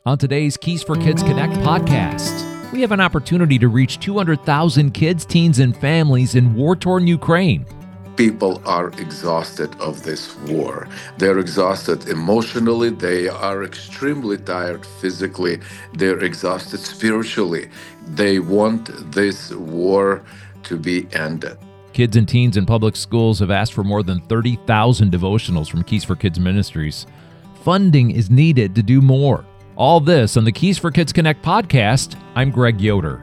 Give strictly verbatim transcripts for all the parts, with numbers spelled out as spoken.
On today's Keys for Kids Connect podcast, we have an opportunity to reach two hundred thousand kids, teens, and families in war-torn Ukraine. People are exhausted of this war. They're exhausted emotionally. They are extremely tired physically. They're exhausted spiritually. They want this war to be ended. Kids and teens in public schools have asked for more than thirty thousand devotionals from Keys for Kids Ministries. Funding is needed to do more. All this on the Keys for Kids Connect podcast. I'm Greg Yoder.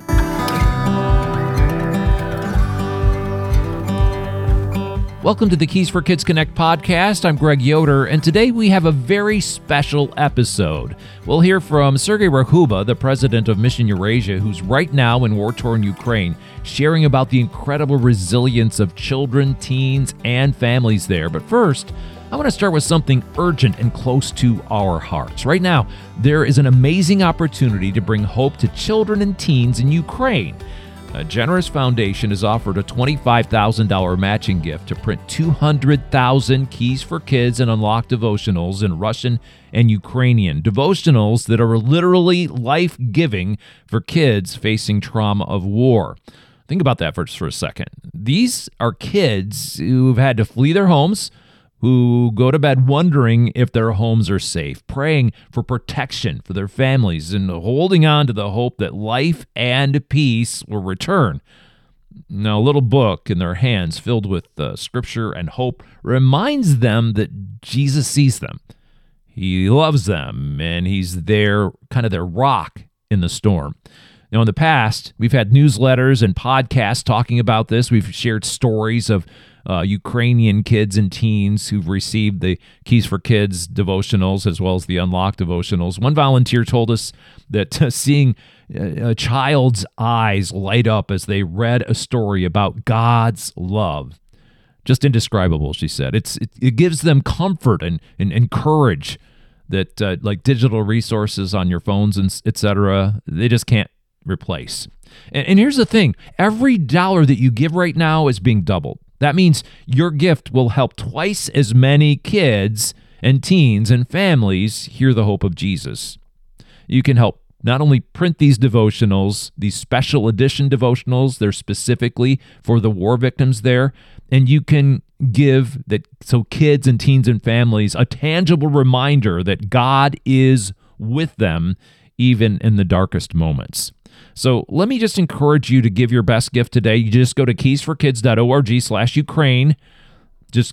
Welcome to the Keys for Kids Connect podcast. I'm Greg Yoder, and today we have a very special episode. We'll hear from Sergei Rakhuba, the president of Mission Eurasia, who's right now in war-torn Ukraine, sharing about the incredible resilience of children, teens, and families there. But first, I want to start with something urgent and close to our hearts. Right now, there is an amazing opportunity to bring hope to children and teens in Ukraine. A generous foundation has offered a twenty-five thousand dollars matching gift to print two hundred thousand Keys for Kids and Unlocked devotionals in Russian and Ukrainian. Devotionals that are literally life-giving for kids facing trauma of war. Think about that for just for a second. These are kids who've had to flee their homes, who go to bed wondering if their homes are safe, praying for protection for their families, and holding on to the hope that life and peace will return. Now, a little book in their hands filled with uh, scripture and hope reminds them that Jesus sees them. He loves them, and he's their kind of their rock in the storm. Now, in the past, we've had newsletters and podcasts talking about this. We've shared stories of uh, Ukrainian kids and teens who've received the Keys for Kids devotionals as well as the Unlocked devotionals. One volunteer told us that uh, seeing a child's eyes light up as they read a story about God's love, just indescribable, she said. It's It, it gives them comfort and, and, and courage that uh, like digital resources on your phones and et cetera, they just can't replace. And, and here's the thing. Every dollar that you give right now is being doubled. That means your gift will help twice as many kids and teens and families hear the hope of Jesus. You can help not only print these devotionals, these special edition devotionals, they're specifically for the war victims there, and you can give that so kids and teens and families a tangible reminder that God is with them even in the darkest moments. So let me just encourage you to give your best gift today. You just go to keysforkids.org slash Ukraine. Just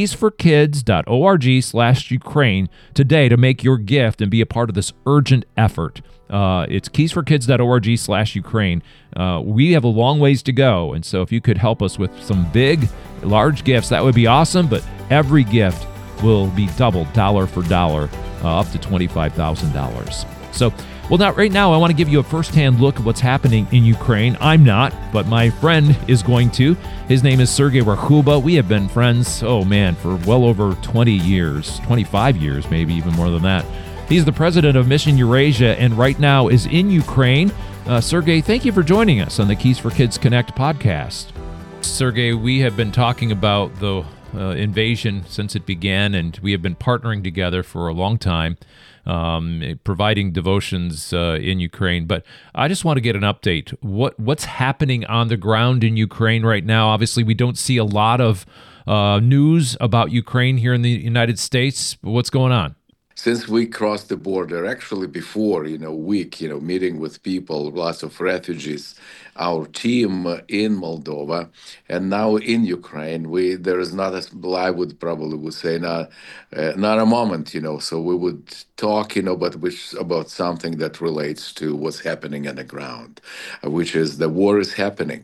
keysforkids.org slash Ukraine today to make your gift and be a part of this urgent effort. Uh, it's keysforkids.org slash Ukraine. Uh, we have a long ways to go, and so if you could help us with some big, large gifts, that would be awesome, but every gift will be doubled dollar for dollar, uh, up to twenty-five thousand dollars. So, well, now, right now, I want to give you a firsthand look at what's happening in Ukraine. I'm not, but my friend is going to. His name is Sergei Rakhuba. We have been friends, oh man, for well over twenty years, twenty-five years, maybe even more than that. He's the president of Mission Eurasia and right now is in Ukraine. Uh, Sergei, thank you for joining us on the Keys for Kids Connect podcast. Sergei, we have been talking about the uh, invasion since it began, and we have been partnering together for a long time. Um, providing devotions uh, in Ukraine. But I just want to get an update. What What's happening on the ground in Ukraine right now? Obviously, we don't see a lot of uh, news about Ukraine here in the United States. What's going on? Since we crossed the border, actually before, you know, week, you know, meeting with people, lots of refugees, our team in Moldova, and now in Ukraine, we there is not a, I would probably would say not, uh, not a moment, you know, so we would talk, you know, but which about something that relates to what's happening on the ground, uh, which is the war is happening.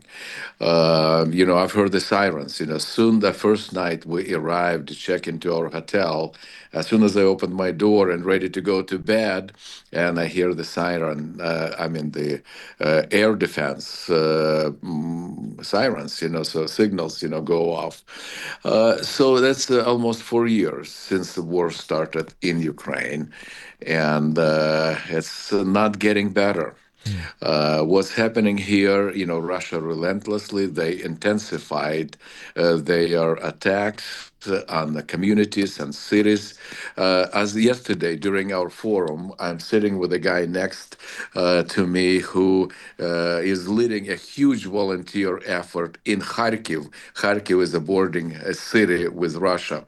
Uh, you know, I've heard the sirens, you know, soon the first night we arrived to check into our hotel, as soon as I opened my door and ready to go to bed, and I hear the siren, uh, I mean the uh, air defense uh, mm, sirens, you know, so signals, you know, go off. Uh, so that's uh, almost four years since the war started in Ukraine, and uh, it's uh, not getting better. Mm. Uh, what's happening here, you know, Russia relentlessly, they intensified uh, their attacks uh, on the communities and cities. Uh, as yesterday during our forum, I'm sitting with a guy next uh, to me who uh, is leading a huge volunteer effort in Kharkiv. Kharkiv is a bordering uh, city with Russia,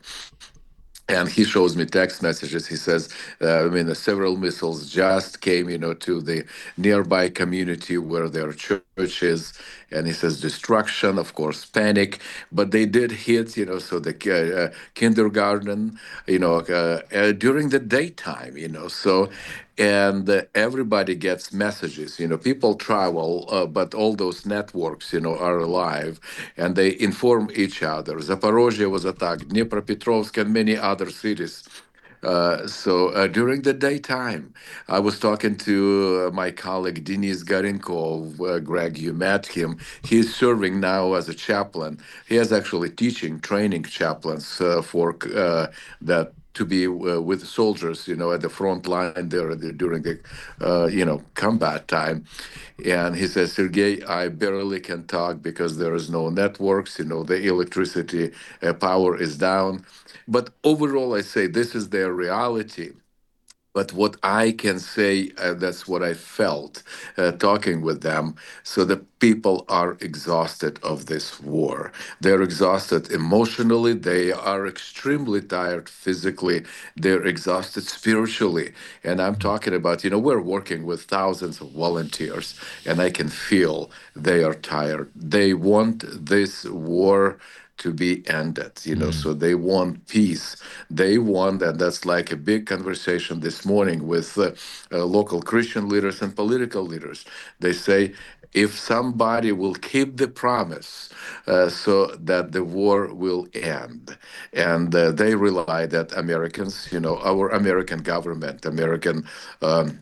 and he shows me text messages. He says, uh, I mean, uh, several missiles just came, you know, to the nearby community where their church is. And he says, destruction, of course, panic. But they did hit, you know, so the uh, uh, kindergarten, you know, uh, uh, during the daytime, you know. So, and uh, everybody gets messages, you know, people travel, uh, but all those networks, you know, are alive, and they inform each other. Zaporozhye was attacked, Dnipropetrovsk, and many other cities. Uh, so uh, during the daytime, I was talking to uh, my colleague Denis Garenkov. Uh, Greg, you met him. He's serving now as a chaplain. He is actually teaching, training chaplains uh, for uh, that to be uh, with soldiers, you know, at the front line there the- during the, uh, you know, combat time. And he says, Sergey, I barely can talk because there is no networks, you know, the electricity uh, power is down. But overall, I say this is their reality. But what I can say, uh, that's what I felt uh, talking with them. So the people are exhausted of this war. They're exhausted emotionally. They are extremely tired physically. They're exhausted spiritually. And I'm talking about, you know, we're working with thousands of volunteers, and I can feel they are tired. They want this war to be ended, you know, Mm. so they want peace. They want, and that's like a big conversation this morning with uh, uh, local Christian leaders and political leaders. They say, if somebody will keep the promise uh, so that the war will end. And uh, they rely that Americans, you know, our American government, American um,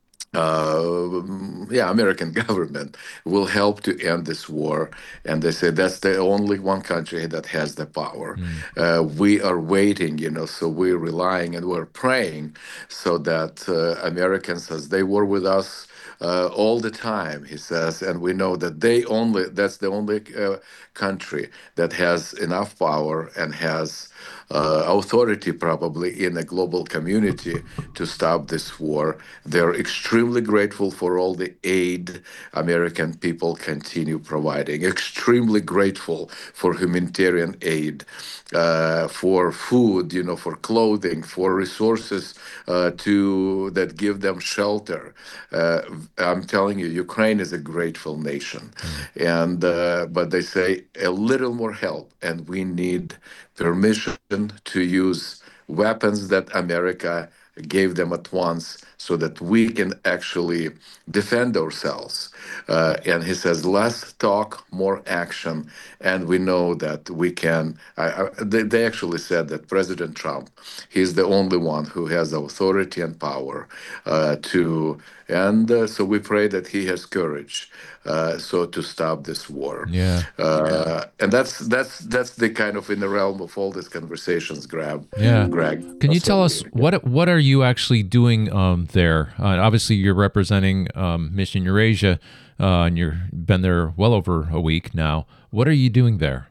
uh, yeah, American government will help to end this war. And they say that's the only one country that has the power. Mm. Uh, we are waiting, you know, so we're relying and we're praying so that uh, Americans, as they were with us uh, all the time, he says, and we know that they only, that's the only uh, country that has enough power and has uh, authority probably in a global community to stop this war. They're extremely grateful for all the aid American people continue providing, extremely grateful for humanitarian aid, uh, for food, you know, for clothing, for resources uh, to that give them shelter. Uh, I'm telling you, Ukraine is a grateful nation, Mm. and uh, but they say a little more help, and we need permission to use weapons that America gave them at once so that we can actually defend ourselves. Uh, and he says, less talk, more action. And we know that we can. I, I, they, they actually said that President Trump, he's the only one who has authority and power uh, to. And uh, so we pray that he has courage uh, so to stop this war. Yeah. Uh, and that's that's that's the kind of in the realm of all these conversations, Grab, Yeah. Greg. Can you tell So us what what are you actually doing um, there? Uh, obviously, you're representing um, Mission Eurasia, uh, and you've been there well over a week now. What are you doing there?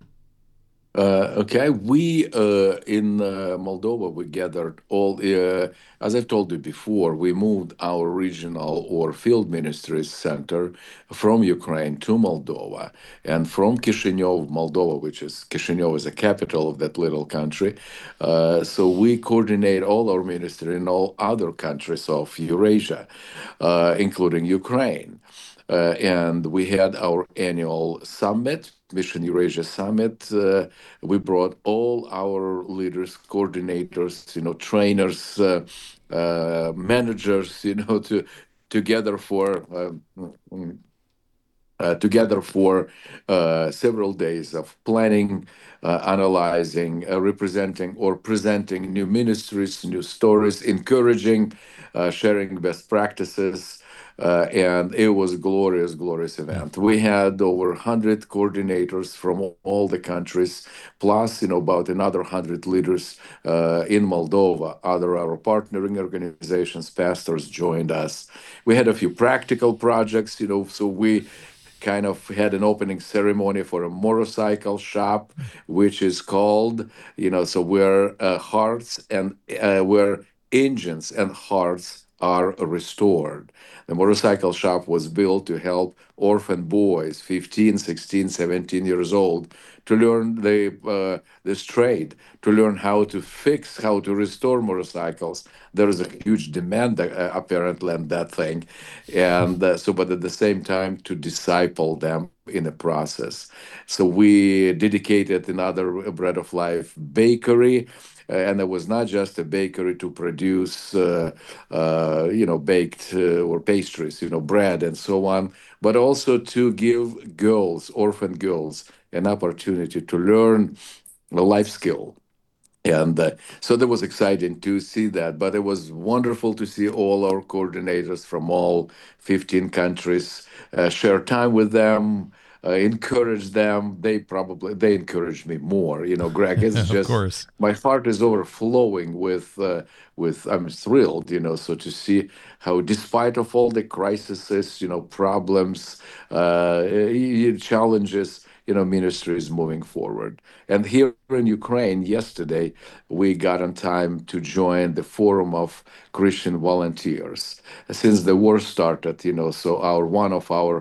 Uh, okay, we uh, in uh, Moldova we gathered all. Uh, as I've told you before, we moved our regional or field ministries center from Ukraine to Moldova, and from Chisinau, Moldova, which is Chisinau is the capital of that little country. Uh, so we coordinate all our ministry in all other countries of Eurasia, uh, including Ukraine. Uh, and we had our annual summit, Mission Eurasia Summit. Uh, we brought all our leaders, coordinators, you know, trainers, uh, uh, managers, you know, to together for uh, mm, uh, together for uh, several days of planning, uh, analyzing, uh, representing, or presenting new ministries, new stories, encouraging, uh, sharing best practices. uh, and it was a glorious, glorious event. We had over one hundred coordinators from all the countries, plus, you know, about another one hundred leaders uh, in Moldova. Other our partnering organizations, pastors joined us. We had a few practical projects, you know, so we kind of had an opening ceremony for a motorcycle shop, which is called, you know, so where uh, hearts and uh, where engines and hearts are restored. The motorcycle shop was built to help orphan boys, fifteen, sixteen, seventeen years old, to learn the uh, this trade, to learn how to fix, how to restore motorcycles. There is a huge demand uh, apparently on that thing, and uh, so, but at the same time, to disciple them in the process. So we dedicated another Bread of Life bakery, uh, and it was not just a bakery to produce, uh, uh, you know, baked uh, or pastries, you know, bread and so on, but also to give girls, orphan girls, an opportunity to learn a life skill. And uh, so that was exciting to see that. But it was wonderful to see all our coordinators from all fifteen countries uh, share time with them, uh, encourage them. They probably they encouraged me more. You know, Greg, it's Of just course. my heart is overflowing with uh, with I'm thrilled. You know, so to see how, despite of all the crises, you know, problems, uh, challenges, you know, ministry is moving forward. And here in Ukraine, yesterday, we got on time to join the Forum of Christian Volunteers. Since the war started, you know, so our one of our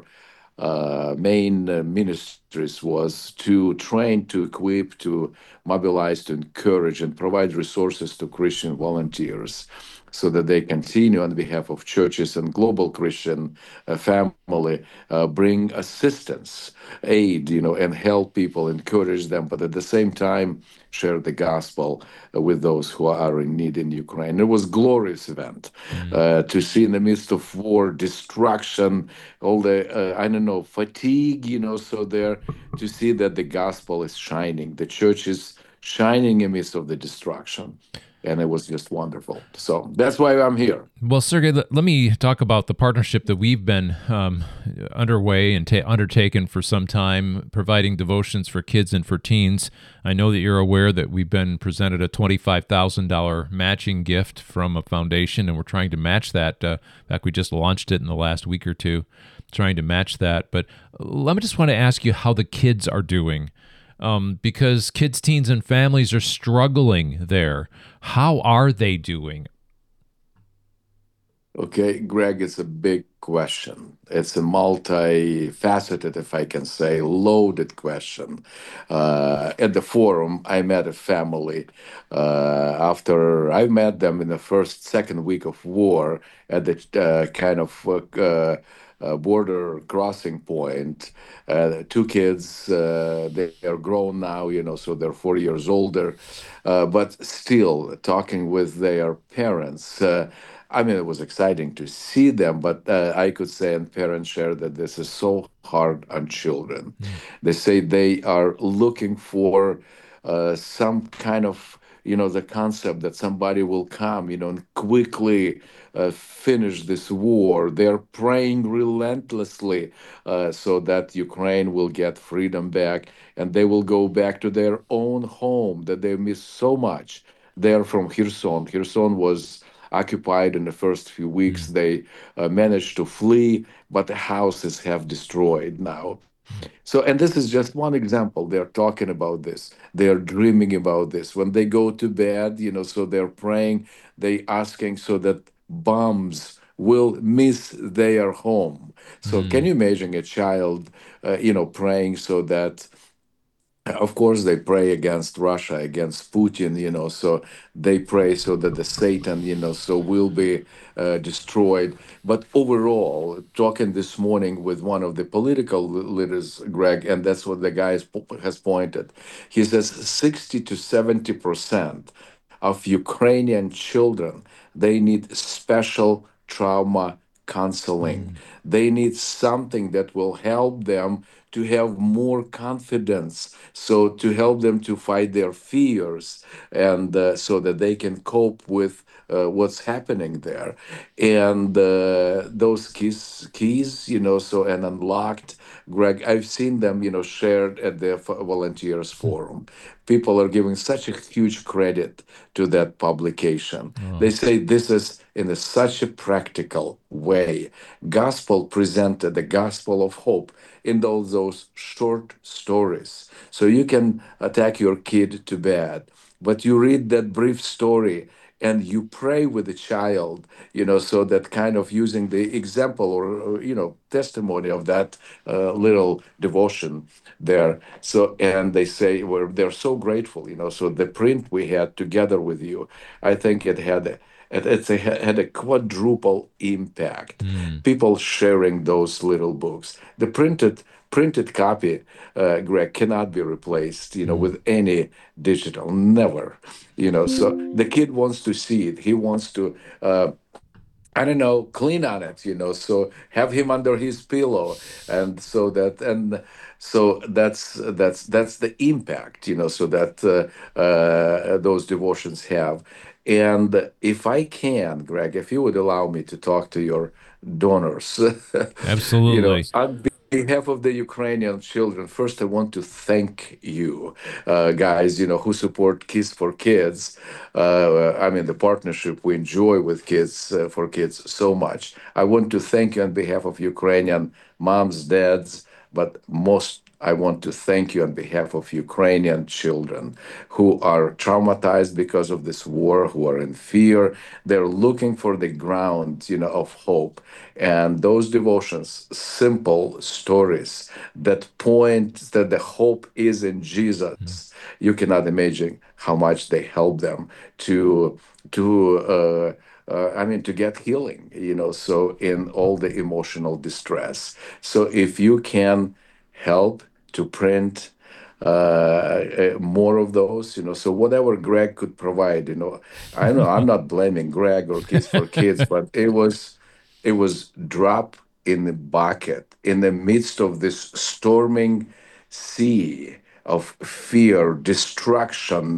uh, main uh, ministries was to train, to equip, to mobilize, to encourage, and provide resources to Christian volunteers so that they continue on behalf of churches and global Christian uh, family, uh, bring assistance, aid, you know, and help people, encourage them, but at the same time share the gospel uh, with those who are in need in Ukraine. It was a glorious event Mm. uh, to see in the midst of war, destruction, all the uh, I don't know, fatigue, you know, so there to see that the gospel is shining, the church is shining in the midst of the destruction, and it was just wonderful. So that's why I'm here. Well, Sergey, let, let me talk about the partnership that we've been um, underway and ta- undertaken for some time, providing devotions for kids and for teens. I know that you're aware that we've been presented a twenty-five thousand dollars matching gift from a foundation, and we're trying to match that. Uh, in fact, we just launched it in the last week or two, trying to match that. But let me just want to ask you how the kids are doing. Um, because kids, teens, and families are struggling there. How are they doing? Okay, Greg, it's a big question. It's a multifaceted, if I can say, loaded question. Uh, at the forum, I met a family. Uh, after I met them in the first, second week of war at the uh, kind of uh, uh, uh, border crossing point. Uh, two kids, uh, they are grown now, you know, so they're four years older, uh, but still talking with their parents. Uh, I mean, it was exciting to see them, but uh, I could say, and parents share that this is so hard on children. Mm. They say they are looking for uh, some kind of, you know, the concept that somebody will come, you know, and quickly uh, finish this war. They're praying relentlessly uh, so that Ukraine will get freedom back and they will go back to their own home that they miss so much. They're from Kherson. Kherson was occupied in the first few weeks. Mm. They uh, managed to flee, but the houses have destroyed now. Mm. So, and this is just one example. They're talking about this. They're dreaming about this. When they go to bed, you know, so they're praying, they asking so that bombs will miss their home. So, can Mm. you imagine a child, uh, you know, praying so that of course they pray against Russia, against Putin, you know, so they pray so that the Satan, you know, so will be uh, destroyed. But overall, talking this morning with one of the political leaders, Greg, and that's what the guy has, has pointed, he says sixty to seventy percent of Ukrainian children, they need special trauma counseling. Mm. They need something that will help them to have more confidence, so to help them to fight their fears, and uh, so that they can cope with uh, what's happening there. And uh, those keys keys you know so and unlocked, Greg, I've seen them, you know shared at the F- volunteers forum. People are giving such a huge credit to that publication. They Oh. say this is in a, such a practical way, gospel presented, the gospel of hope in those those short stories. So you can attack your kid to bed, but you read that brief story and you pray with the child, you know so that kind of using the example, or, or, you know testimony of that uh, little devotion there. So, and they say, well, they're so grateful, you know so the print we had together with you, I think it had a, it, it's a, had a quadruple impact. Mm. People sharing those little books, the printed printed copy, uh, Greg, cannot be replaced, you know, Mm. with any digital. Never, you know. So the kid wants to see it. He wants to, uh, I don't know, clean on it, you know. So have him under his pillow, and so that, and so that's that's that's the impact, you know. So that uh, uh, those devotions have. And if I can, Greg, if you would allow me to talk to your donors, you know, Absolutely. on behalf of the Ukrainian children, first I want to thank you, uh, guys, you know, who support Kids for Kids. Uh, I mean, the partnership we enjoy with Kids uh, for Kids so much. I want to thank you on behalf of Ukrainian moms, dads, but most I want to thank you on behalf of Ukrainian children who are traumatized because of this war, who are in fear. They're looking for the ground, you know, of hope. And those devotions, simple stories that point that the hope is in Mm. Jesus. You cannot imagine how much they help them to to uh, uh, I mean, to get healing, you know, so in all the emotional distress. So if you can help to print uh, uh, more of those, you know, so whatever Greg could provide, you know, I know I'm not blaming Greg or Kids for Kids, but it was, it was drop in the bucket in the midst of this storming sea of fear, destruction,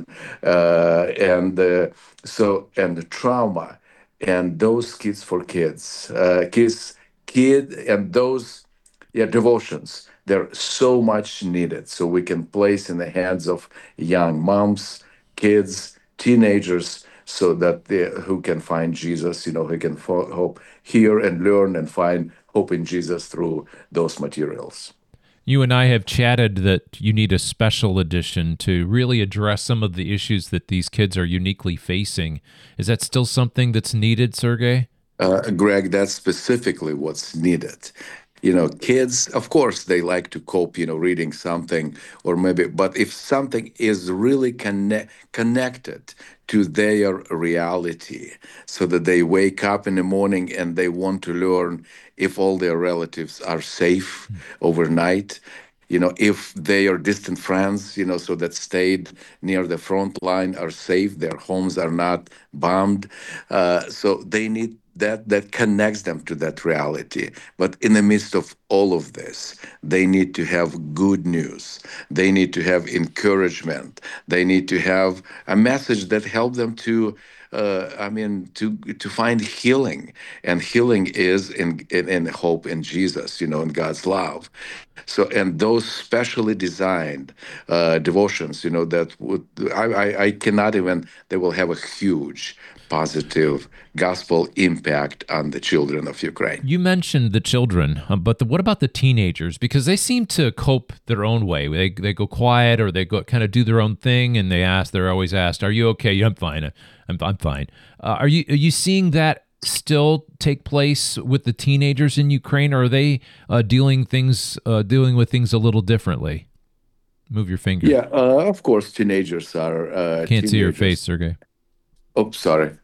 uh, and uh, so and trauma, and those Kids for Kids, uh, kids, kid, and those, yeah, devotions. They're so much needed, so we can place in the hands of young moms, kids, teenagers, so that they who can find Jesus, you know, who can fo- hope, hear and learn and find hope in Jesus through those materials. You and I have chatted that you need a special edition to really address some of the issues that these kids are uniquely facing. Is that still something that's needed, Sergey? Uh, Greg, that's specifically what's needed. You know, kids, of course, they like to cope, you know, reading something or maybe, but if something is really connect, connected to their reality, so that they wake up in the morning and they want to learn if all their relatives are safe overnight, you know, if they are distant friends, you know, so that stayed near the front line are safe, their homes are not bombed. Uh, so they need that that connects them to that reality. But in the midst of all of this, they need to have good news. They need to have encouragement. They need to have a message that help them to uh, I mean, to to find healing, and healing is in, in in hope in Jesus, you know, in God's love. So, and those specially designed uh, devotions, you know, that would, I, I, I cannot even, they will have a huge positive gospel impact on the children of Ukraine. You mentioned the children, um, but the, what about the teenagers? Because they seem to cope their own way. They they go quiet, or they go kind of do their own thing, and they ask. They're always asked, "Are you okay?" "Yeah, I'm fine. I'm I'm fine." Uh, are you are you seeing that still take place with the teenagers in Ukraine, or are they uh, dealing things uh, dealing with things a little differently? Move your finger. Yeah, uh, of course, teenagers are uh, Can't see your face, teenagers. Sergey. Oh, sorry.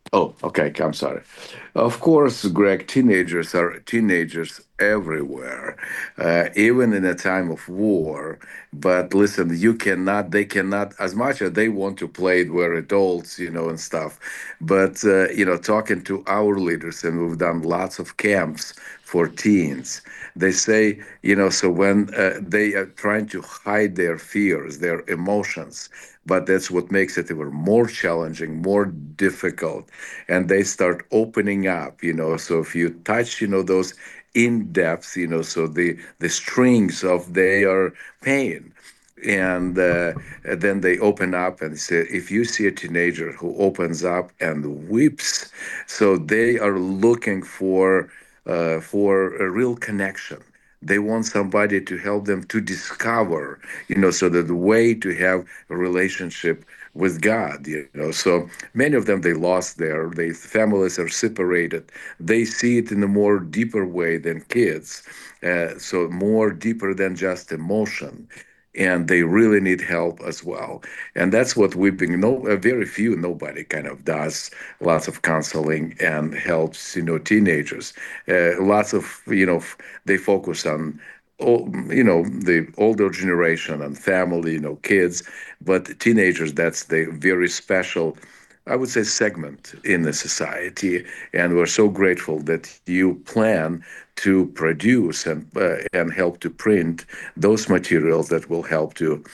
Oh, okay. I'm sorry. Of course, Greg, teenagers are teenagers everywhere, uh, even in a time of war. But listen, you cannot, they cannot, as much as they want to play it where adults, you know, and stuff. But, uh, you know, talking to our leaders, and we've done lots of camps for teens, they say, you know, so when uh, they are trying to hide their fears, their emotions, but that's what makes it even more challenging, more difficult. And they start opening up, you know. So if you touch, you know, those in depth, you know, so the the strings of their pain, and uh, then they open up and say, if you see a teenager who opens up and weeps, so they are looking for uh, for a real connection. They want somebody to help them to discover, you know, so that the way to have a relationship with God, you know. So many of them, they lost their, their families are separated. They see it in a more deeper way than kids. Uh, so more deeper than just emotion, and they really need help as well. And that's what we've been. No, uh, very few, nobody kind of does lots of counseling and helps, you know, teenagers. Uh, lots of, you know, f- they focus on, all, you know, the older generation and family, you know, kids, but teenagers, that's the very special, I would say, segment in the society. And we're so grateful that you plan to produce and uh, and help to print those materials that will help to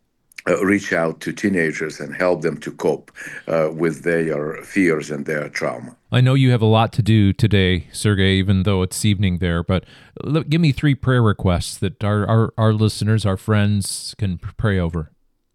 uh, reach out to teenagers and help them to cope uh, with their fears and their trauma. I know you have a lot to do today, Sergey, even though it's evening there, but l- give me three prayer requests that our, our, our listeners, our friends can pray over.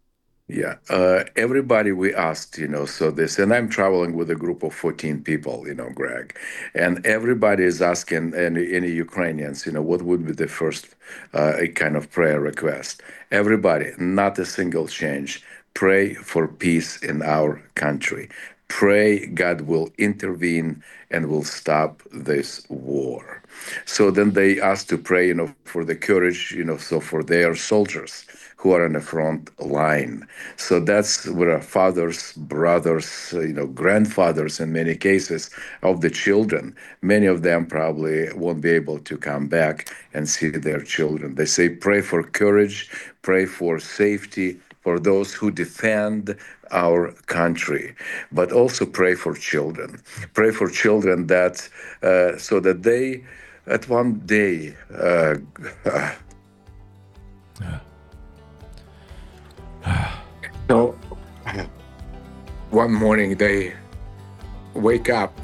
Yeah, uh, everybody we asked, you know, so this, and I'm traveling with a group of fourteen people, you know, Greg, and everybody is asking any, any Ukrainians, you know, what would be the first uh, kind of prayer request? Everybody, not a single change. Pray for peace in our country. Pray God will intervene and will stop this war. So then they asked to pray, you know, for the courage, you know, so for their soldiers who are on the front line. So that's where our fathers, brothers, uh, you know, grandfathers in many cases of the children. Many of them probably won't be able to come back and see their children. They say, pray for courage, pray for safety, for those who defend our country, but also pray for children. Pray for children that uh, so that they, at one day, uh, so one morning they wake up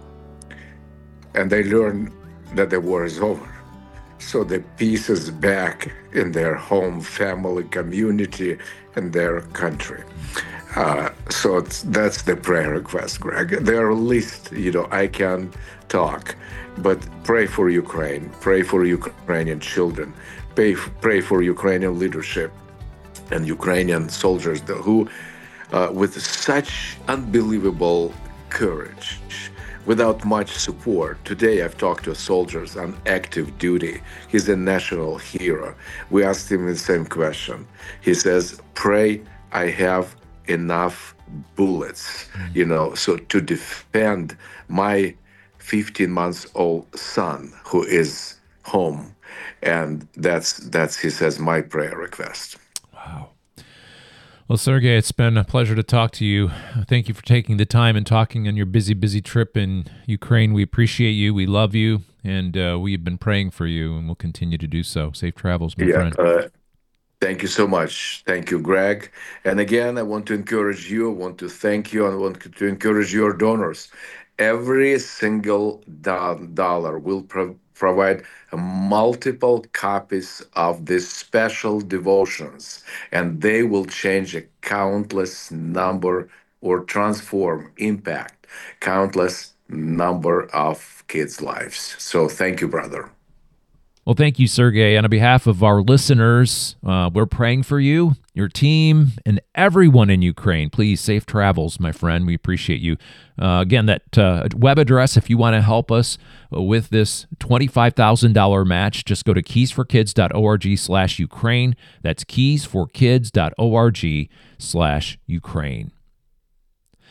and they learn that the war is over. So the peace is back in their home, family, community, and their country. Uh, so it's, that's the prayer request, Greg. There are list, you know, I can talk, but pray for Ukraine, pray for Ukrainian children, pray, pray for Ukrainian leadership and Ukrainian soldiers who, uh, with such unbelievable courage, without much support. Today, I've talked to soldiers on active duty. He's a national hero. We asked him the same question. He says, pray I have enough bullets, you know, so to defend my fifteen months old son who is home. And that's, that's, he says, my prayer request. Wow. Well, Sergey, it's been a pleasure to talk to you. Thank you for taking the time and talking on your busy, busy trip in Ukraine. We appreciate you. We love you. And uh, we have been praying for you, and we'll continue to do so. Safe travels, my Yeah. friend. Uh, thank you so much. Thank you, Greg. And again, I want to encourage you. I want to thank you. I want to encourage your donors. Every single do- dollar will pro- provide multiple copies of these special devotions, and they will change a countless number or transform, impact countless number of kids' lives. So thank you, brother. Well, thank you, Sergey. And on behalf of our listeners, uh, we're praying for you, your team, and everyone in Ukraine. Please, safe travels, my friend. We appreciate you. Uh, again, that uh, web address, if you want to help us with this twenty-five thousand dollars match, just go to keysforkids.org slash Ukraine. That's keysforkids.org slash Ukraine.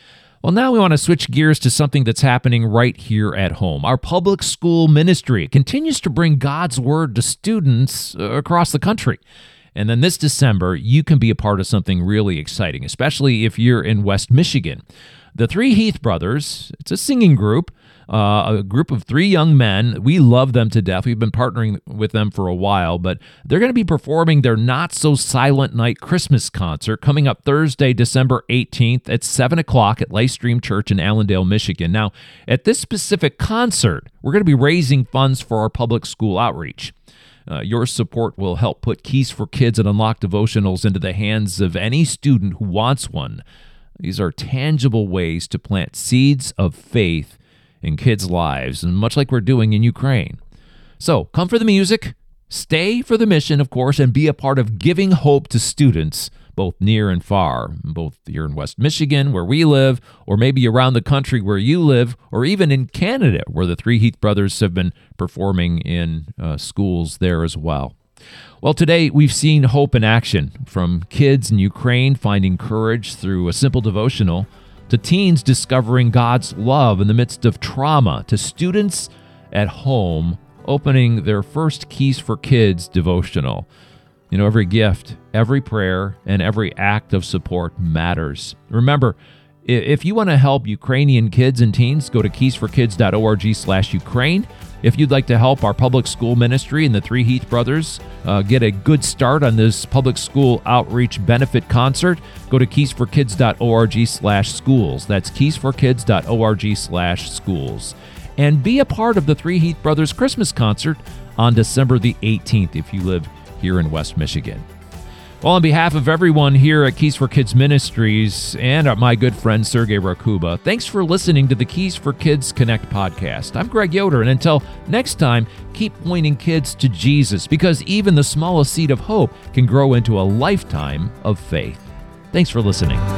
Well, now we want to switch gears to something that's happening right here at home. Our public school ministry continues to bring God's Word to students across the country. And then this December, you can be a part of something really exciting, especially if you're in West Michigan. The Three Heath Brothers, it's a singing group, uh, a group of three young men. We love them to death. We've been partnering with them for a while, but they're going to be performing their Not So Silent Night Christmas concert coming up Thursday, December eighteenth at seven o'clock at Life Stream Church in Allendale, Michigan. Now, at this specific concert, we're going to be raising funds for our public school outreach. Uh, your support will help put Keys for Kids and Unlocked devotionals into the hands of any student who wants one. These are tangible ways to plant seeds of faith in kids' lives, and much like we're doing in Ukraine. So come for the music, stay for the mission, of course, and be a part of giving hope to students both near and far, both here in West Michigan, where we live, or maybe around the country where you live, or even in Canada, where the Three Heath Brothers have been performing in uh, schools there as well. Well, today we've seen hope in action, from kids in Ukraine finding courage through a simple devotional, to teens discovering God's love in the midst of trauma, to students at home opening their first Keys for Kids devotional. You know, every gift, every prayer, and every act of support matters. Remember, if you want to help Ukrainian kids and teens, go to keys for kids dot org slash Ukraine. If you'd like to help our public school ministry and the Three Heath Brothers uh, get a good start on this public school outreach benefit concert, go to keys for kids dot org slash schools. That's keys for kids dot org slash schools. And be a part of the Three Heath Brothers Christmas concert on December the eighteenth if you live here in West Michigan. Well, on behalf of everyone here at Keys for Kids Ministries and my good friend Sergei Rakuba, thanks for listening to the Keys for Kids Connect podcast. I'm Greg Yoder, and until next time, keep pointing kids to Jesus, because even the smallest seed of hope can grow into a lifetime of faith. Thanks for listening.